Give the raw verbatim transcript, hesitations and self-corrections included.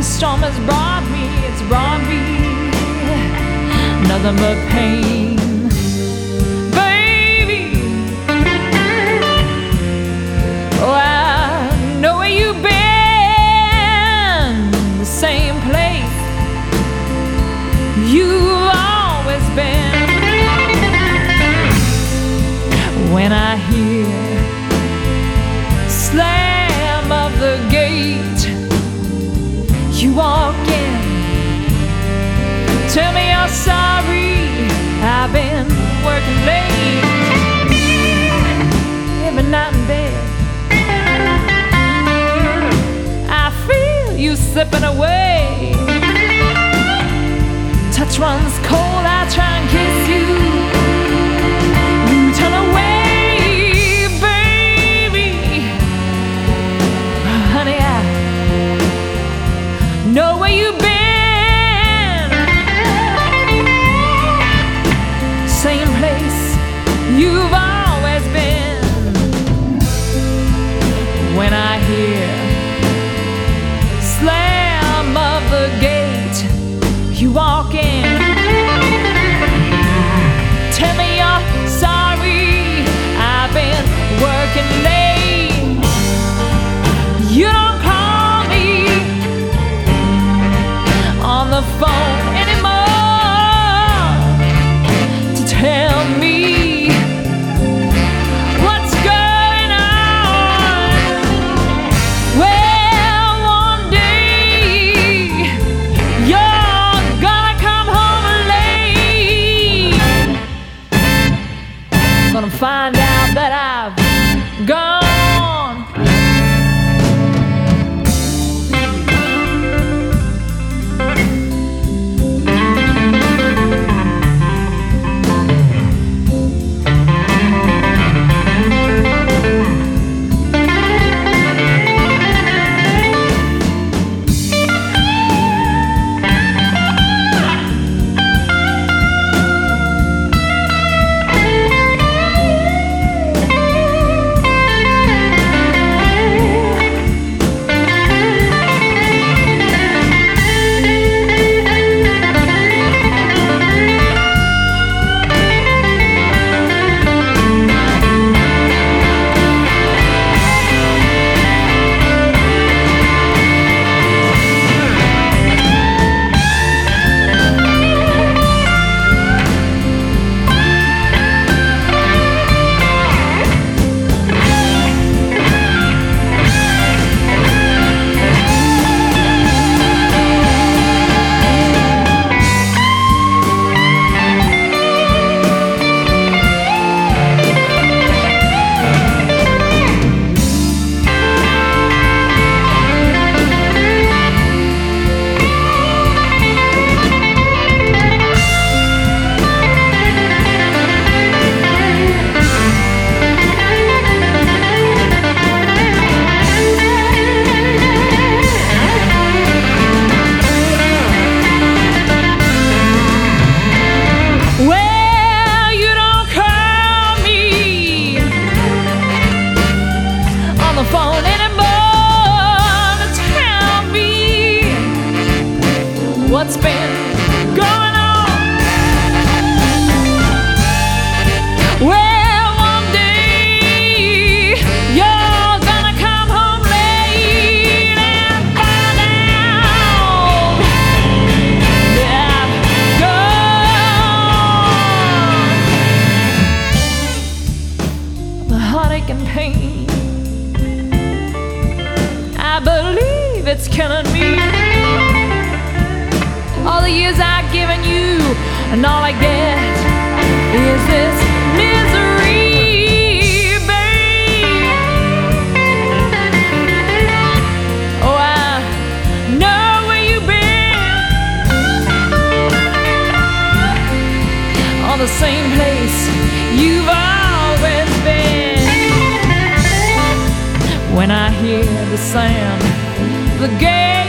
storm has brought me, it's brought me nothing but pain. Baby, oh, I know where you've been, the same place you've always been. When I hear slam of the gate, you walk in, tell me you're sorry, I've been working late every night in bed. I feel you slipping away, touch runs cold, I try and kiss you, you turn away. Baby, honey, I know where you've been, same place you've always been. When I hear slam of the gate, you walk in, tell me you're sorry, I've been working late. You don't call me on the phone anymore to tell me what's going on. Well, one day you're gonna come home late, gonna find out that I've gone. Phone anymore to tell me what's been going on. Well, one day you're gonna come home late and find out that I've gone. The heartache and pain, I believe it's killing me. All the years I've given you, and all I get is this misery, babe. Oh, I know where you've been, on the same place you've always been. When I hear the sound, the gate